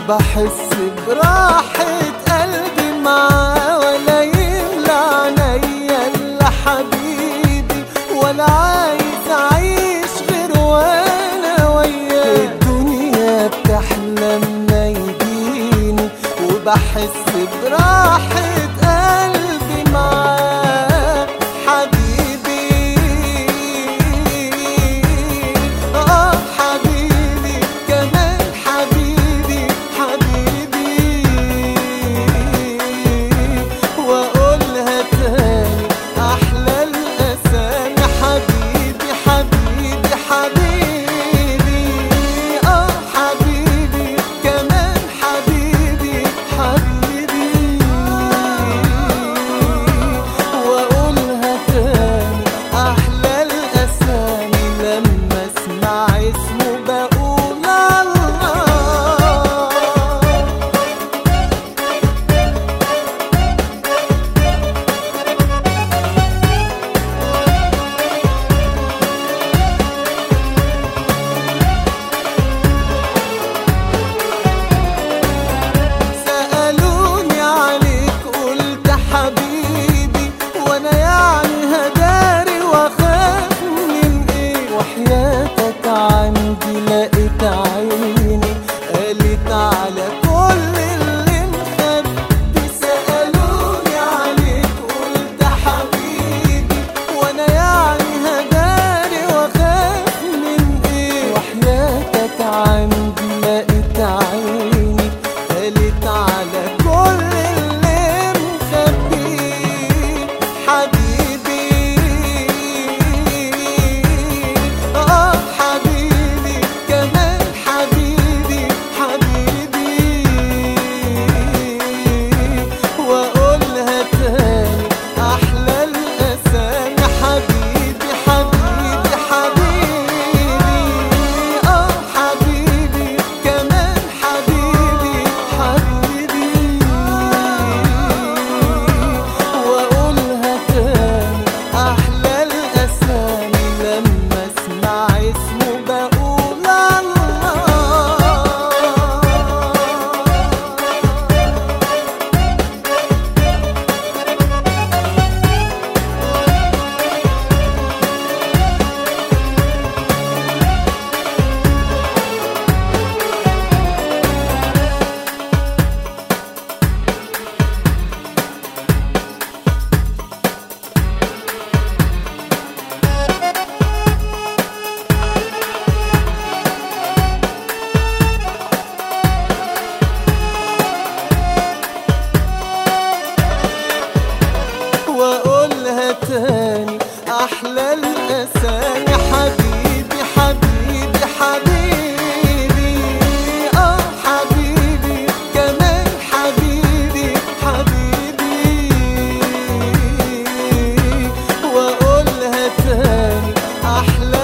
وبحس براحة قلبي معاه، ولا يملى عينيا الا حبيبي، ولا عايز اعيش غير وانا وياه. الدنيا بتحلى لما يجيني، وبحس براحة قلبي معاه حبيبي. حبيبي كمان حبيبي حبيبي، واقولها تاني احلى الاسامي حبيبي حبيبي حبيبي. حبيبي كمان حبيبي حبيبي، واقولها تاني احلى الاسامي لما اسمع اسمه بقول الله. سألوني عليك قلت حبيبي، وانا يعني هداري واخاف من ايه؟ وحياتك عندي لقيت عيني قالت على كل اللي مخبي. سألوني عليك قلت حبيبي، وانا يعني هداري واخاف من ايه؟ وحياتك عندي لقيت عيني قالت على كل اللي مخبي حبيبي. حبيبي كمان حبيبي حبيبي، واقولها تاني احلى الاسامي حبيبي حبيبي حبيبي. حبيبي كمان حبيبي حبيبي، واقولها تاني احلى الاسامي لما اسمع اسمه بقول الله. واقولها تاني احلى الاسامي حبيبي حبيبي حبيبي. حبيبي كمان حبيبي حبيبي، واقولها تاني احلى